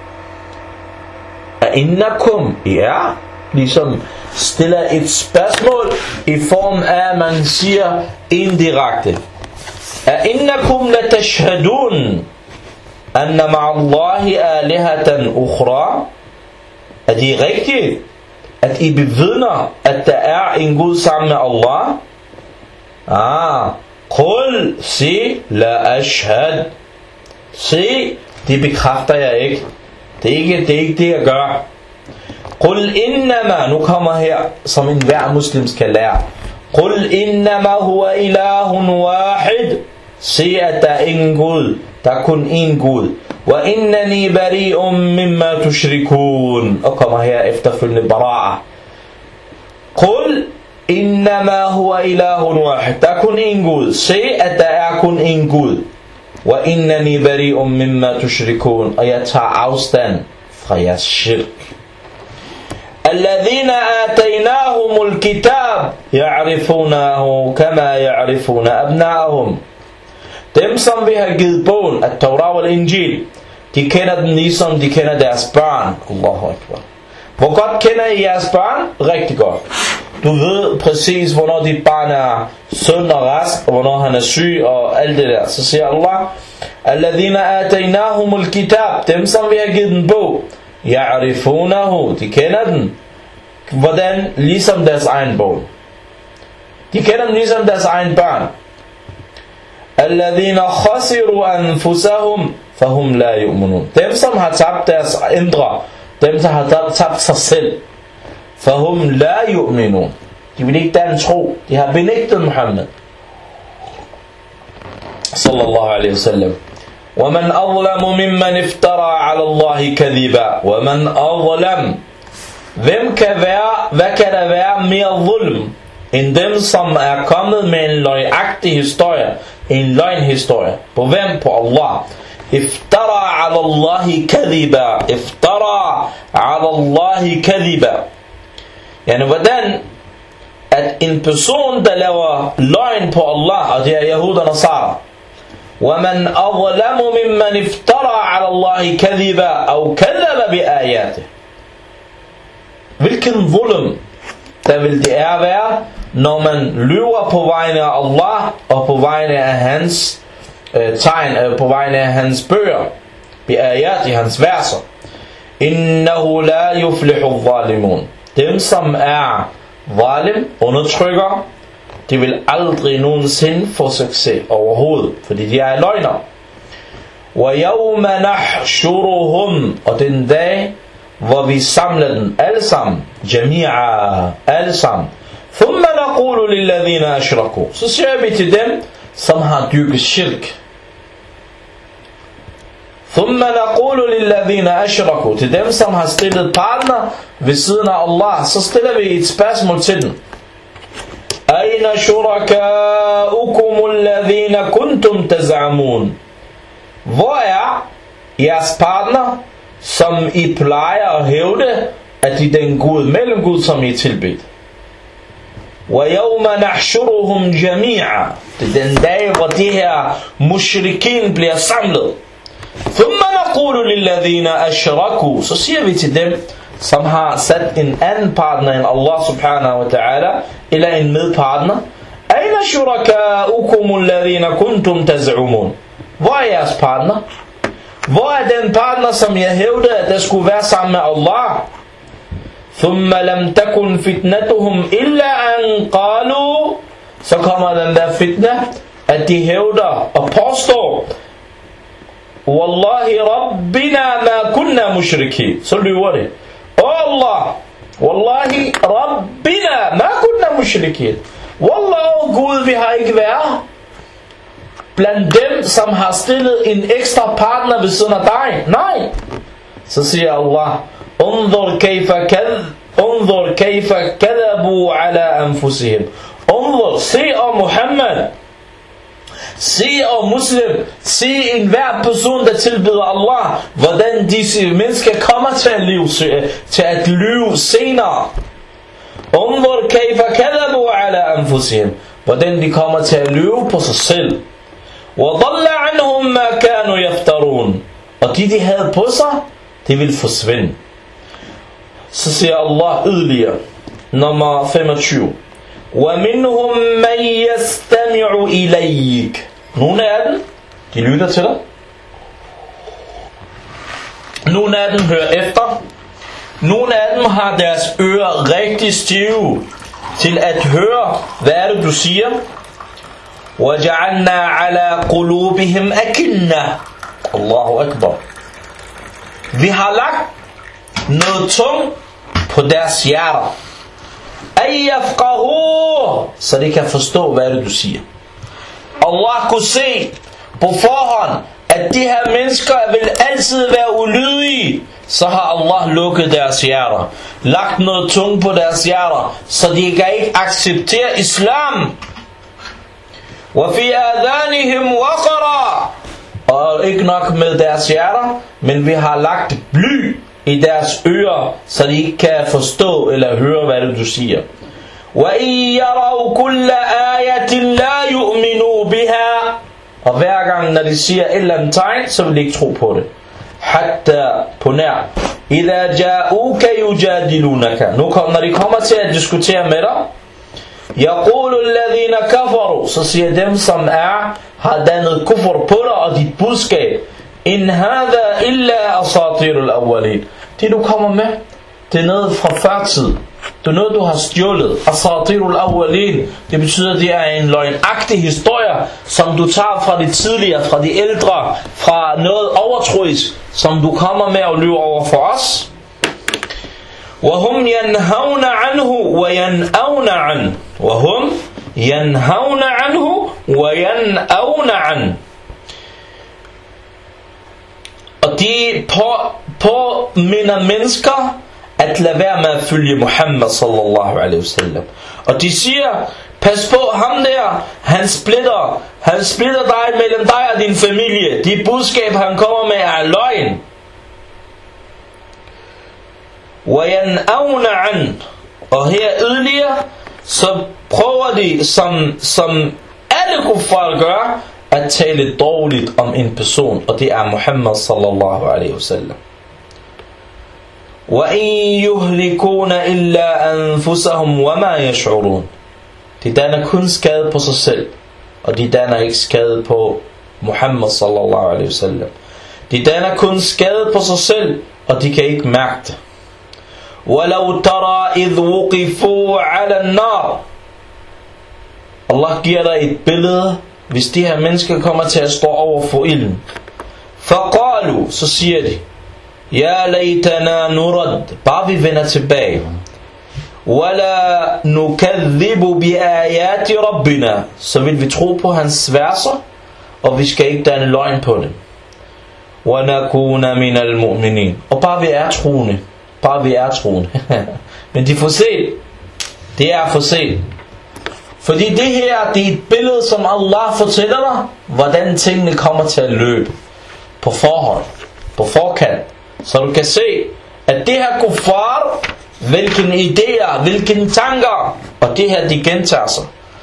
أَإِنَّكُمْ, ja, ligesom stiller et spørgsmål i form af, at man siger indirekte. أَإِنَّكُمْ لَتَشْهَدُونَ أَنَّ مَعَ اللَّهِ آلِهَةً أُخْرَى. Er det rigtigt, at I bevidner, at der er en Gud sammen med Allah? Ah, qul, sig, la ashhad. Sig, det bekræfter jeg ikke. Det er ikke det, er ikke det jeg gør. Qul innama, nu kommer her, som en hver muslim skal lære. Qul innama huwa ilahun wahid. Sig, at der er ingen Gud. Der Der er kun én Gud. Wa innani bari'um mimma tushrikun. Og kommer her efterfølgende bara'a. Qul innama huwa ilahun wahid. Der er kun én Gud. Se, at der er kun én Gud. Wa innani bari'um mimma tushrikun. Og jeg tager afstand fra jeres shirk. Alladhina ataynahumul kitab ya'rifunahu kama ya'rifuna abna'ahum. Dem som vi har givet bogen at Torah og Injil, de kender den ligesom de kender deres børn. Allahu Akbar. Hvor godt kender I jeres børn? Rigtig godt. Du ved præcis hvornår dit barn er sund og rask, og hvornår han er syg og alt det der. Så siger Allah, Alladhina ataynahumul kitab. Dem som vi har givet den bog, ya'rifunahu, de kender den. Hvordan? Ligesom deres egen bog. De kender den ligesom deres egen børn. Alladhina khasiru anfusahum fahum la yu'minun. Dem som har tabt deres indre, dem som har tabt sig selv, fahum la yu'minun. De vil ikke danne tro. De har benægtet Muhammed sallallahu alaihi wasallam. وَمَنْ أَظْلَمُ مِمَّنْ افترى على الله كذبا. وَمَنْ أَظْلَمُ. Hvem kan være, hvad kan der være mere zulm end dem som er kommet med en løgnagtig historie, en løgnhistorie? På hvem? På Allah. Iftara ala Allahi kadhiba. Iftara ala Allahi kadhiba. Yani hvordan at en person der laver løgn på Allah, og det er Yahud og Nasara, وَمَنْ أَظْلَمُ مِمَّنْ افترى على الله كذبا أو كذب بآياته. Hvilken zulm der vil det er være, når man lyver på vegne af Allah og på vegne af hans øh, tegn, øh, på vegne af hans bøger, بآيات i hans verser. إِنَّهُ لَا يُفْلِحُ الظَّالِمُونَ. Dem som er zalim, undertrykker, de vil aldrig nogensinde få succes overhovedet, fordi de er løgner. وَيَوْمَ نَحْشُرُهُمْ. Og den dag, hvor vi samler dem alle sammen, جَمِيعًا, alle sammen. ثُمَّ نَقُولُ لِلَّذِينَ أَشْرَكُوا. Så siger vi til dem, som har dyrket shirk. ثُمَّ نَقُولُ لِلَّذِينَ أَشْرَكُوا. Til dem, som har stillet partner ved siden af Allah, så stiller vi et spørgsmål til dem. أين شركاؤكم الذين كنتم تزعمون. Hvor er jeres partner, som I plejer at hævde, at de den Gud, mellem Gud, som I tilbedt? وَيَوْمَ نَحْشُرُهُمْ جَمِيعًا. Det er den dag, hvor de her mushrikin bliver samlet. ثُمَّ نَقُولُ لِلَّذِينَ أَشْرَكُوا. Så siger vi til dem, som har sat en anden partner end Allah subhanahu wa ta'ala, eller en medpartner. أَيْنَ شُرَكَاؤُكُمُ الَّذِينَ كُنْتُمْ تَزْعُمُونَ. Hvor er jeres partner? Hvor er den partner, som jeg hævdede, at der skulle være sammen med Allah? ثُمَّ لَمْ تَكُنْ فِتْنَتُهُمْ إِلَّا أَنْ قَالُوا. Så kommer den der fitna, at de hævder og påstår, Wallahi Rabbina ma kunna mushriki. Så lyver det. Oh Allah, Wallahi Rabbina ma kunna mushriki. Wallah, oh Gud, vi har ikke været blandt dem, som har stillet en ekstra partner ved siden af dig. Nej. Så siger Allah, Unzur kayfa kadh, Unzur kayfa kadhabu ala anfusihim. Unzur, se o Muhammad, se og muslim, se en hver person, der tilbeder Allah, hvordan disse mennesker kommer til at lyve, til at lyve senere. Unzur kayfa kadhabu ala anfusihim. Hvordan de kommer til at lyve på sig selv. وَضَلَّ عَنْهُمْ مَا كَانُوا يَفْتَرُونَ. Og de, de havde på sig, det vil forsvinde. Så siger Allah yderligere, nummer femogtyve. وَمِنْهُمْ مَنْ يَسْتَمِعُ إِلَيْكَ. Nogle af dem, de lytter til dig. Nogle af dem hører efter. Nogle af dem har deres ører rigtig stive til at høre, hvad er det du siger. وَجَعَلْنَا عَلَى قُلُوبِهِمْ أَكِنَّةً. Allahu Akbar. Vi har lagt noget tung på deres hjerter. أَيَّفْقَهُوا. Så de kan forstå, hvad det du siger. Allah kunne se på forhånd, at at de her mennesker vil altid være ulydige, så har Allah lukket deres hjerter, lagt noget tungt på deres hjerter, så de kan ikke acceptere islam. وَفِي آذَانِهِمْ وَقَرًا. Og ikke nok med deres hjerter, men vi har lagt bly i deres ører, så de ikke kan forstå eller høre, hvad det du siger. وَإِنْ يَرَوْا كُلَّ آيَةٍ لَا يُؤْمِنُوا بِهَا. Og hver gang når de siger et eller andet tegn, så vil de ikke tro på det. Hatta på nær إِذَا جَاءُوكَ يُجَادِلُونَكَ. Nu kom, når de kommer til at diskutere med dig, يَقُولُ الَّذِينَ كَفَرُوا. Så siger dem som er har dannet kufr på dig og dit budskab, إِنْ هَذَا إِلَّا أَصَاطِيرُ الْأَوَّلِينَ. Det du kommer med, det er noget fra førtid. Det er noget du har stjålet. Asatirul awwalin. Det betyder at det er en løgnagtig historie, som du tager fra de tidligere, fra de ældre, fra noget overtroisk, som du kommer med og lyver over for os. وَهُمْ يَنْهَوْنَ عَنْهُ وَيَنْأَوْنَ عَنْهُ. وَهُمْ يَنْهَوْنَ عَنْهُ وَيَنْأَوْنَ عَنْهُ. Og de på, påminder mennesker at lade være med at følge Muhammad sallallahu alaihi wasallam. Og de siger, pas på ham der, han splitter, han splitter dig mellem dig og din familie. De budskab han kommer med er løgn. وَيَنْأَوْنَ عَنْ. Og her yderligere, så prøver de, som, som alle kuffar gør, at tale dårligt om en person, og det er Muhammad sallallahu alaihi wasallam. وَإِنْ يُهْلِكُونَ إِلَّا أَنفُسَهُمْ وَمَا يَشْعُرُونَ. De danner kun skade på sig selv, og de danner ikke skade på Muhammad sallallahu alaihi wasallam. De danner kun skade på sig selv, og de kan ikke mærke det. وَلَوْ تَرَى إِذْ وُقِفُوا عَلَى النَّارِ. Allah giver dig et billede, hvis de her mennesker kommer til at stå over for ilden. فَقَالُوا. Så siger de, يَا لَيْتَنَا نُرَدْ. Bare vi vender tilbage. وَلَا نُكَذِّبُ بِآيَاتِ رَبِّنَا. Så vil vi tro på hans verser, og vi skal ikke danne løgn på det. وَنَكُونَ مِنَ الْمُؤْمِنِينَ. Og bare vi er troende. Bare vi er troende. Men de får set. Det er for sent. Fordi det her, det er et billede, som Allah fortæller dig, hvordan tingene kommer til at løbe. På forhånd. På forkant. Så du kan se, at det her kuffar, hvilken idéer, hvilken tanker, og det her, de gentager sig.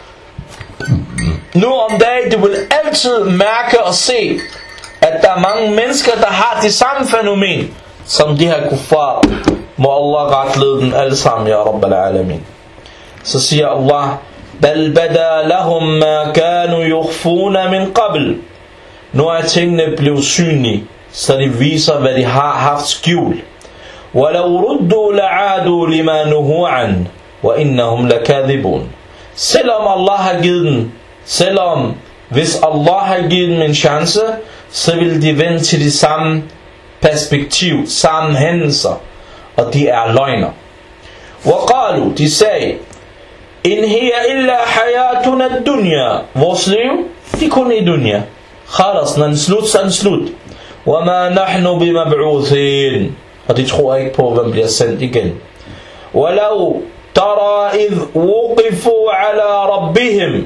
Nu om dagen, du vil altid mærke og se, at der er mange mennesker, der har det samme fænomen, som de her kuffar. Må Allah retlede dem alle sammen, ya Rabbal Alamin. Så siger Allah, بَلْ بَدَى لَهُمْ مَا كَانُوا يُخْفُونَ مِنْ قَبْلِ. Nu er tingene blevet synlige, så de viser, hvad de har haft skjult. وَلَوْ رُدُّوا لَعَادُوا لِمَا نُهُوا عَنْ وَإِنَّهُمْ لَكَاذِبُونَ. Selvom Allah har givet dem, selvom hvis Allah har givet dem en chance, så vil de vende til det samme perspektiv, samme hændelser, og de er løgner. وَقَالُوا. De sagde, إِنْ هِيَ إِلَّا حَيَاتُنَا الدُّنْيَا. Vores liv, det er kun i dunya. Khalas, når den slut, så den slut. وَمَا نَحْنُ بِمَبْعُوثِينَ. Og de tror ikke på, hvem bliver sendt igen. وَلَوْ تَرَى إِذْ وُقِفُوا عَلَى رَبِّهِمْ.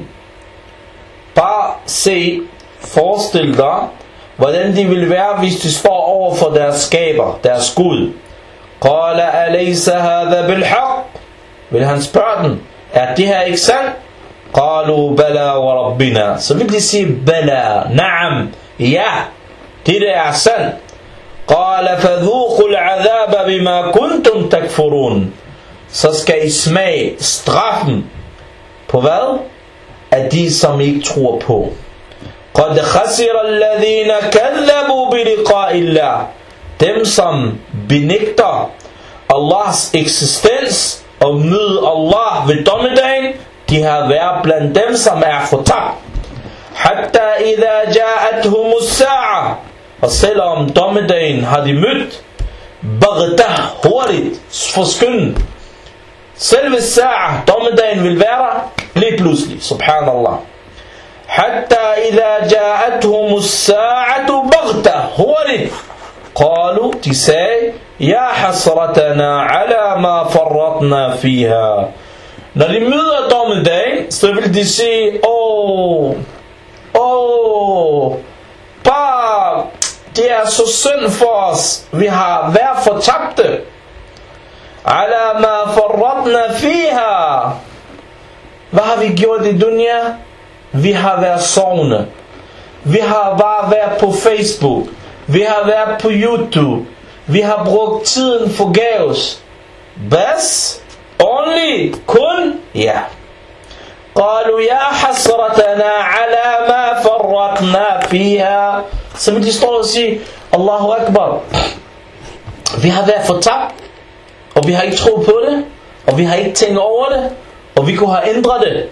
Bare se, forestil dig, hvordan de vil være, hvis de står over for deres skaber, deres Gud. قَالَ أَلَيْسَ هَذَا بِالْحَقِّ. Vil han spørge dem, er det her ikke sandt? قَالُوا بَلَا وَرَبِّنَا. Så vil de sige, بَلَا, نعم, ja, det der er sandt. قَالَ فَذُوقُوا الْعَذَابَ بِمَا كُنْتُمْ تَكْفُرُونَ. Så skal I smage straffen på hvad? Af de, som ikke tror på. قَدْ خَسِرَ الَّذِينَ كَذَّبُوا بِلِقَاءِ اللَّهِ. Dem, som benægter Allahs eksistens og møde Allah ved dommedagen, de har været blandt dem, som er fortabt. Hatta idha ja'atuhum as-sa'a. Og selvom dommedagen har de mødt, bagta, hurtigt, forskyndt. Selve sa'a, dommedagen vil være der, lige pludselig, subhanallah. حتى إذا جاءتهم الساعة بغتة hurtigt. قالوا de sagde يا حسرتنا على ما فرطنا فيها. Når de møder dommedag, så vil de sige, åh, åh, bare, det er så synd for os, vi har været fortabte. على ما فرطنا فيها. Hvad har vi gjort i dunya? Vi har været sovende. Vi har bare været på Facebook. Vi har været på YouTube. Vi har brugt tiden forgæves. Bas? Only? Kun? Ja. قالوا يا حسرتنا على ما فرطنا فيها. Så vil de stå og sige, Allahu Akbar. Vi har været fortabt, og vi har ikke troet på det, og vi har ikke tænkt over det, og vi kunne have ændret det.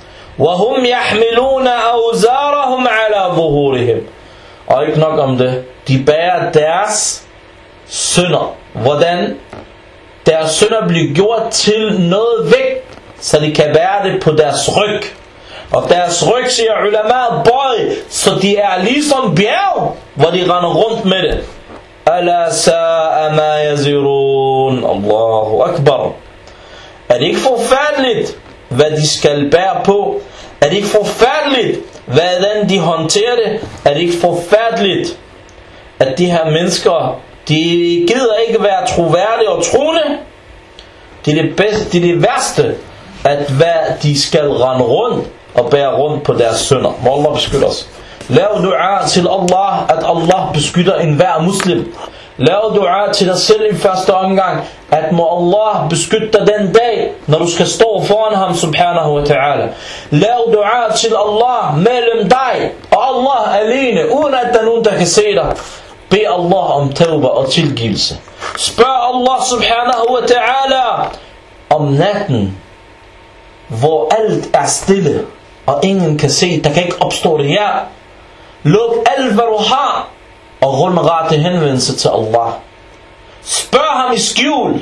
وهم يحملون أوزارهم على ظهورهم. Og ikke nok om det, de bærer deres synder. Hvordan? Deres synder bliver gjort til noget vægt, så de kan bære det på deres ryg. Og deres ryg, siger ulama, bøj, så de er ligesom bjerg, hvor de render rundt med det. Ala sa'a ma yazirun. Allahu Akbar. Er det ikke forfærdeligt, hvad de skal bære på? Er det ikke forfærdeligt, hvordan de håndterer det? Er det ikke forfærdeligt, at de her mennesker, de gider ikke være troværdige og troende? Det er det bedste, det er det værste, at hvad de skal rende rundt og bære rundt på deres synder. Må Allah beskytte os. Lav dua til Allah, at Allah beskytter enhver muslim. Lav dua til dig selv i første omgang, at må Allah beskytte dig den dag, når du skal stå foran ham, subhanahu wa ta'ala. Lav dua til Allah mellem dig og Allah alene, uden at der er nogen, der kan se dig. Bed Allah om tawbah og tilgivelse. Spørg Allah subhanahu wa ta'ala om natten, hvor alt er stille, og ingen kan se, der kan ikke opstå det her. Luk alt, hvad du har, og rund rette henvendelse til Allah. Spørg ham i skjul.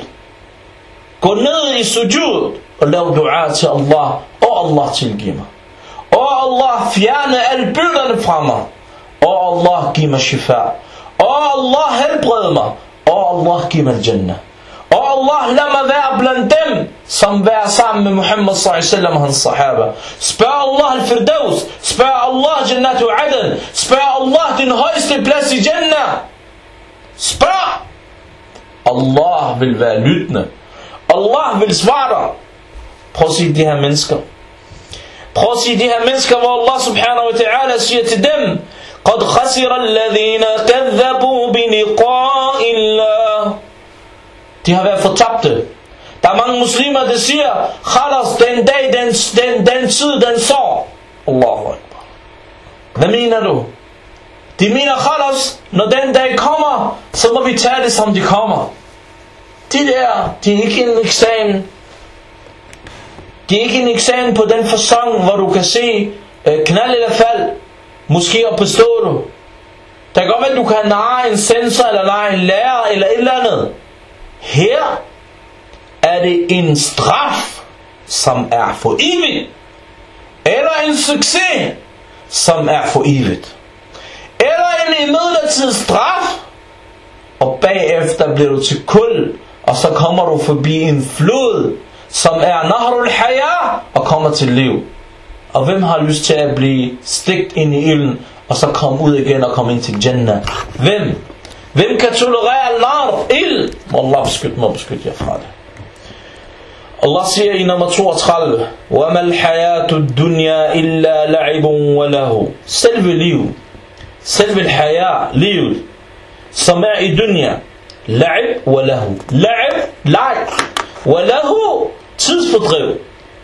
Gå ned i sujud og lav dua til Allah. Og Allah tilgiv mig. Og Allah fjerne alle byrderne fra mig. Og Allah giv mig shifa. Og Allah helbred mig. Og Allah giv mig jannah. Og Allah lad mig være blandt dem, som være sammen med Muhammad sallallahu alaihi wasallam og hans sahaba. Spørg Allah al-Firdaus. Spørg Allah Jannatu Aden. Spørg Allah din højeste plads i Jannah. Spørg. Allah vil være lyttende. Allah vil svare dig. Prøv at sige de her mennesker. Prøv at sige de her mennesker, hvor Allah subhanahu wa ta'ala siger til dem, قَدْ خَسِرَ الَّذِينَ كَذَّبُوا بِلِقَاءِ اللَّهِ. De har været fortabte. Der er mange muslimer, der siger, khalas, den dag, den, den, den tid, den så. Allahu Akbar. Hvad mener du? De mener, khalas, når den dag kommer, så må vi tage det, som de kommer. De der, de er ikke en eksamen. De er ikke en eksamen på den fasong, hvor du kan se øh, knald eller fald. Måske at bestå du. Der kan godt være, at du kan narre en sensor, eller narre en lærer, eller et eller andet. Her er det en straf, som er for evigt, eller en succes, som er for evigt, eller en imidlertid straf, og bagefter bliver du til kul, og så kommer du forbi en flod, som er Nahrul Haya, og kommer til liv. Og hvem har lyst til at blive stigt ind i ilden, og så komme ud igen og komme ind til Jannah? Hvem? Hvem kan tolerere nar, ild? Må Allah beskytte mig og beskytte jer fra det. Allah siger i nummer toogtredive, وَمَا الْحَيَاةُ الدُّنْيَا إِلَّا لَعِبٌ وَلَهُ. Selve liv, selve hayat, livet, som er i dunya, la'ib wa lahu. La'ib, leg, wa lahu, tidsfordriv.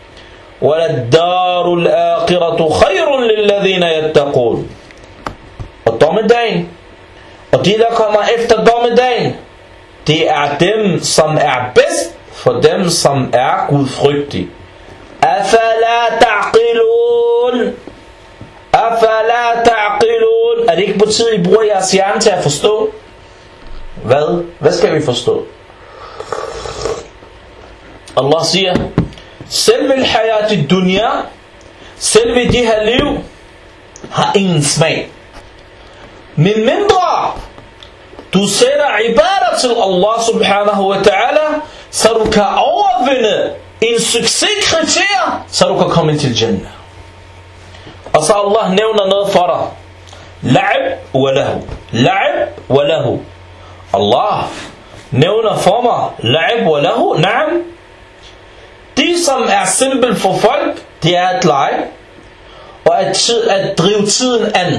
وَلَدَّارُ الْآخِرَةُ خَيْرٌ لِلَّذِينَ يَتَّقُونَ. Og dommedagen, og de der kommer efter dommedagen, det er dem, som er bedst for dem, som er gudfrygtige. أَفَلَا تَعْقِلُونَ. أَفَلَا تَعْقِلُونَ. Er det ikke på tide, I bruger jeres hjerne til at forstå? Hvad? Hvad skal vi forstå? Allah siger, selve al-hayat i dunya, selve de her liv, har ingen smag. Men mindre du sætter ibadah til Allah subhanahu wa ta'ala, så du kan overvinde en succeskriterie, så du kan komme til Jannah. Og så Allah nævner noget for dig. La'ib wa lahu. La'ib wa lahu. Allah nævner for mig la'ib wa lahu. Naam. Det som er simpelt for folk, det er at lege og at, tid, at drive tiden an.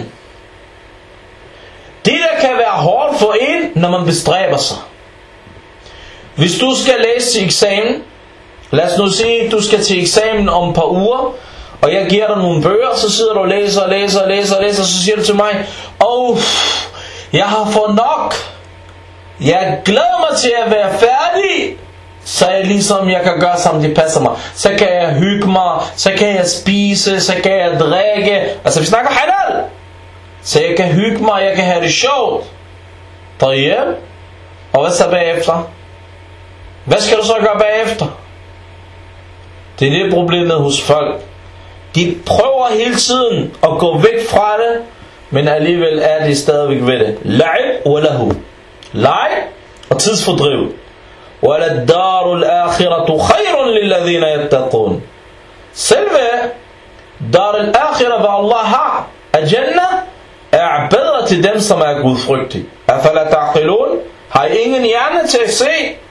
Det der kan være hårdt for en, når man bestræber sig. Hvis du skal læse til eksamen, lad os nu sige, du skal til eksamen om et par uger, og jeg giver dig nogle bøger, så sidder du og læser og læser og læser og læser, og så siger du til mig, åh, jeg har fået nok. Jeg glæder mig til at være færdig, så jeg ligesom jeg kan gøre, som det passer mig. Så kan jeg hygge mig, så kan jeg spise, så kan jeg drikke. Altså vi snakker halal. Så jeg kan hygge mig, jeg kan have det sjovt. Derhjemme. Og hvad så bagefter? Hvad skal du så gøre bagefter? Det er det problemet hos folk. De prøver hele tiden at gå væk fra det, men alligevel er de stadigvæk ved det. La'ib wa lahu. Leg og tidsfordriv. Wala darul akhiratu khayrun lilladhina yattaqun. Selve darul akhirah, hvad Allah har af Jannah, er bedre til dem, som er gudfrygtige. Afala ta'qilun? Har I ingen hjerne til at se?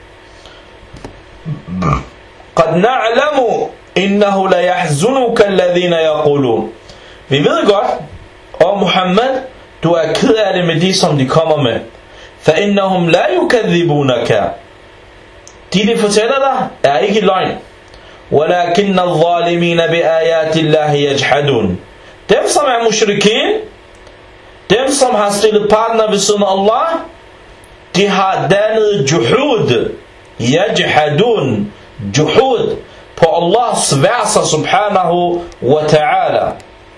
Qad na'lamu innahu la yahzunuka alladhina yaqulun. Vi ved godt, og Muhammad, du er ked af det med de, som de kommer med. Fa innahum la yukadhibunaka. De, de fortæller dig, er ikke løgn. Walakinna adh-dhalimina bi ayati Allahi yajhadun. Dem, som er mushrikin, dem, som har stillet partner ved siden af Allah, de har dannet juhud. Yajhadun. Juhud på Allahs verser subhanahu wa ta'ala.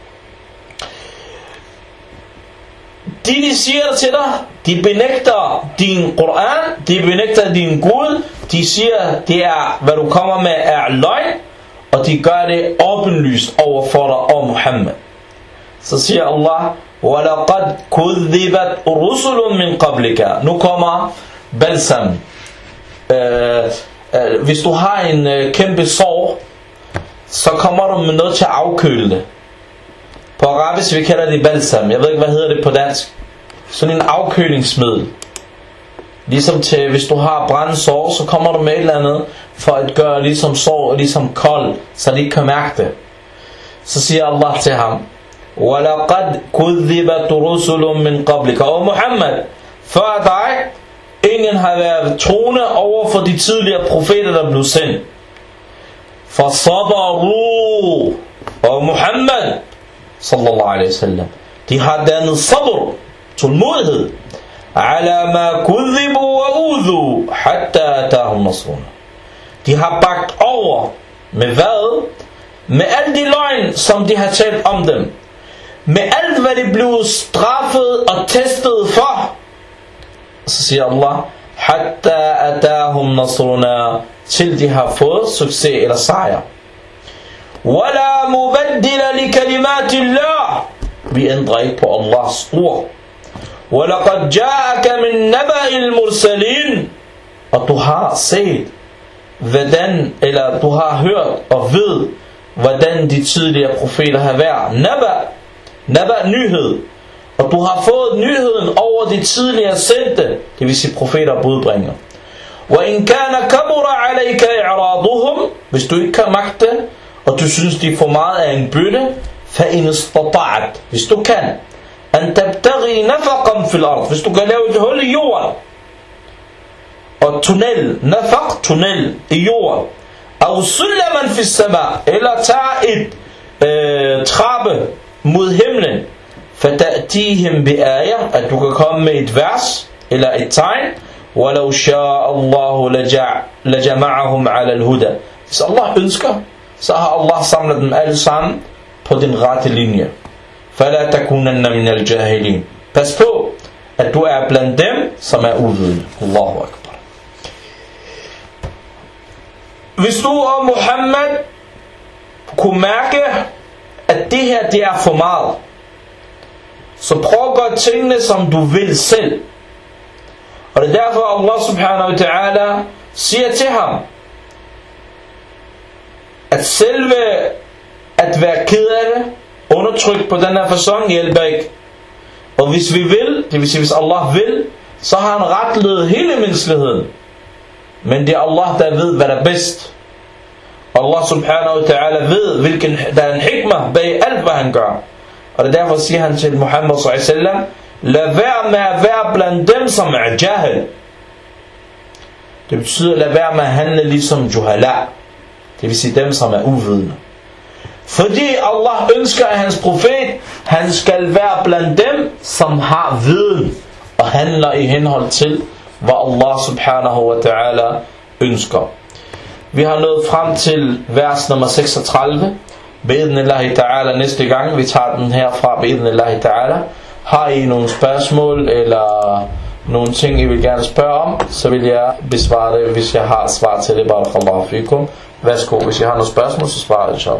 De, de siger til dig, de benægter din Koran, de benægter din Gud, de siger, det er, hvad du kommer med er løgn, og de gør det åbenlyst over for dig og Muhammad. Så siger Allah, وَلَقَدْ كُذِّبَتْ رُسُلٌ مِّن قَبْلِكَ. Nu kommer balsam. Øh, øh, hvis du har en øh, kæmpe sår, så kommer du med noget til at afkøle det. På arabisk vi kalder det balsam. Jeg ved ikke, hvad hedder det på dansk. Sådan en afkølingsmiddel. Ligesom til, hvis du har brændsår, så kommer du med et eller andet, for at gøre ligesom sår, ligesom kold, så de ikke kan mærke det. Så siger Allah til ham, وَلَقَدْ كُذِّبَتْ رُسُلٌ مِّن قَبْلِكَ. Og Muhammad, før dig, ingen har været troende over for de tidligere profeter, der blev sendt. فَصَبَرُوا. Og Muhammad, sallallahu alaihi wasallam, de har dannet sabr, tålmodighed, ala ma kudhibu wa udhu hatta atahum nasruna. De har bagt over med hvad? Med alle de løgn, som de har talt om dem, med alt hvad de blev straffet og testet for. Så siger Allah, hatta atahum nasruna, til de har fået succes eller sejr. وَلَا مُبَدِّلَ لِكَلِمَاتِ اللَّهِ. Vi ændrer ikke på Allahs ord. وَلَقَدْ جَاءَكَ مِنْ نَبَأِ الْمُرْسَلِينَ. Og du har set, hvordan, eller du har hørt og ved, hvordan de tidligere profeter har været. Naba, naba nyhed. Og du har fået nyheden over de tidligere sendte, det vil sige profeter og budbringer. وَإِنْ كَانَ كَبُرَ عَلَيْكَ إِعْرَاضُهُمْ. Hvis du ikke kan magte, og du synes de er for meget af en byrde, فَإِنْ اسْتَطَعْتَ. Hvis du kan, أَنْ تَبْتَغِي نَفَقًا فِي الْأَرْضِ. Hvis du kan lave et hul i jorden, og tunnel, nafaq, tunnel i jorden, أَوْ سُلَّمًا فِي السَّمَاءِ. Eller tage et øh, trappe mod himlen, فَتَأْتِيهِمْ بِآيَةٍ. At du kan komme med et vers, eller et tegn, وَلَوْ شَاءَ اللَّهُ لَجَمَعَهُمْ عَلَى الْهُدَى. Hvis Allah ønsker, så har Allah samlet dem alle sammen på den rette linje. فَلَا تَكُونَنَّ مِنَ الْجَاهِلِينَ. Pas på, at du er blandt dem, som er uvidende. Allahu Akbar. Hvis du og Muhammad kunne mærke, at det her, det er for meget, Så prøv at gøre tingene som du vil selv. Og det er derfor Allah subhanahu wa ta'ala siger til ham, at selve at være ked af det, undertrykt på den her facon, hjælper ikke. Og hvis vi vil, det vil sige hvis Allah vil, så har han retledet hele menneskeligheden. Men det er Allah, der ved, hvad der er bedst. Allah subhanahu wa ta'ala ved, hvilken, der er en hikmah bag alt, hvad han gør. Og det er derfor siger han til Muhammad sallallahu alaihi wasallam, lad være med at være blandt dem, som er jahil. Det betyder, lad være med at handle ligesom juhala. Det vil sige dem, som er uvidende. Fordi Allah ønsker, at hans profet, han skal være blandt dem, som har viden og handler i henhold til, hvad Allah subhanahu wa ta'ala ønsker. Vi har nået frem til vers nummer seksogtredive. Bi'idhnillahi ta'ala næste gang. Vi tager den herfra. Bi'idhnillahi ta'ala. Har I nogle spørgsmål eller nogle ting, I vil gerne spørge om, så vil jeg besvare det, hvis jeg har svar til det. Barakallahu fikum. Værsgo, hvis I har nogle spørgsmål, så svarer jeg.